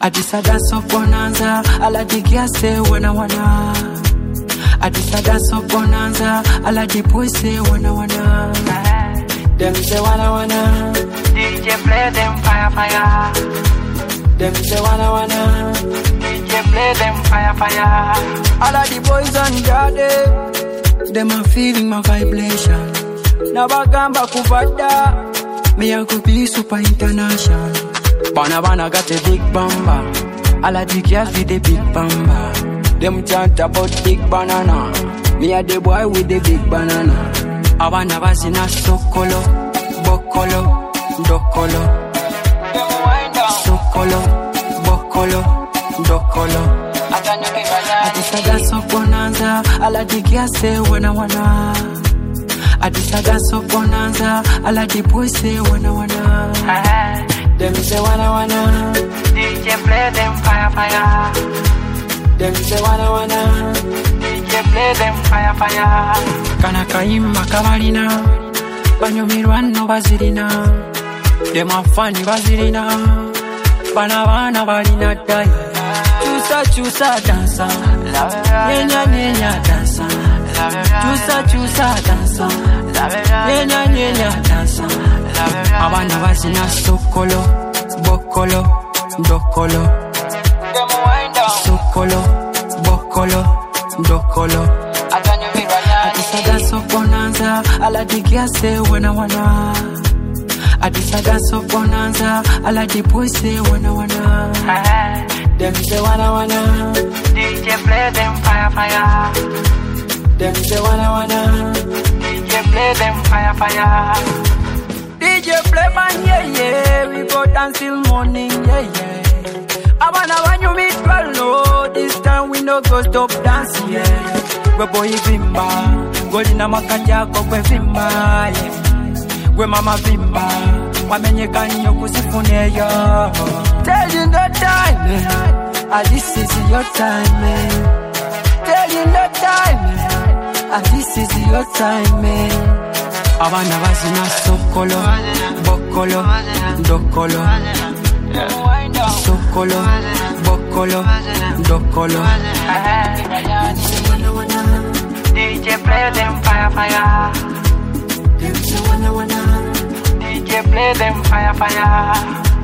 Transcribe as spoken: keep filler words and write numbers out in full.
Adisa dance up bonanza, ala di say when I wanna. Adisa dance up bonanza, ala di boy say when I wanna. Them say wanna wanna, D J play them fire fire. Them say wanna wanna, D J play them fire fire. All of the boys on Jade, them are feeling my vibration. Nabagamba kuvada, me I could be super international. Bana bana got a big bamba, all of the girls with the big bamba. Them chant about big banana, me a the boy with the big banana. Abana bazina sokolo, bokolo, dokolo. Sokolo, bokolo, dokolo. Adisa dance up bonanza, ala di say when I wanna. Adisa dance up bonanza, ala di boy say when I wanna. Them say wanna wanna, D J play them fire fire. Them say wanna wanna, D J play them fire fire. Kana kaima kamarina, banyo mirwano bazirina. Them a funny bazirina, bana bana balina dai. Chusa chusa dansa, nyenya nyenya dansa. Chusa chusa dansa, nyenya nyenya dansa. Abana bazina sokolo, bokolo, dokolo. Sokolo, bokolo, dokolo. Adisa dance up bonanza, ala di say when I wanna. Adisa dance up bonanza, ala di boy say when I wanna. Them say wanna wanna, D J play them fire fire. Them say wanna wanna, D J play them fire fire. D J play man yeah yeah, we go dance till morning yeah yeah. I wanna when you meet well no, this time we no go stop dance yeah. We boy vimba, goli na makati yako kwe vimba yeah. We mama vimba, wamenye kanyo kusifune yo. Tell you no time man, ah this is your time man. Tell you no time man, ah this is your time man. Abana bazina sokolo, bokolo, dokolo. Sokolo, bokolo, dokolo. D J play them fire fire. D J play them fire fire.